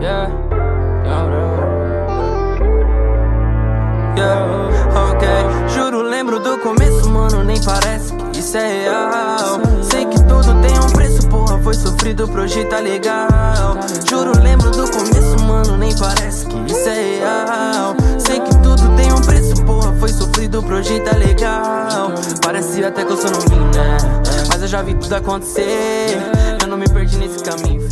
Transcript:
Yeah, yeah, ok. Juro, lembro do começo, mano, nem parece que isso é real. Sei que tudo tem um preço, porra, foi sofrido pra hoje tá legal. Juro, lembro do começo, mano, nem parece que isso é real. Sei que tudo tem um preço, porra, foi sofrido pra hoje tá legal. Parece até que eu sou novinho, né? Mas eu já vi tudo acontecer. Eu não me perdi nesse caminho.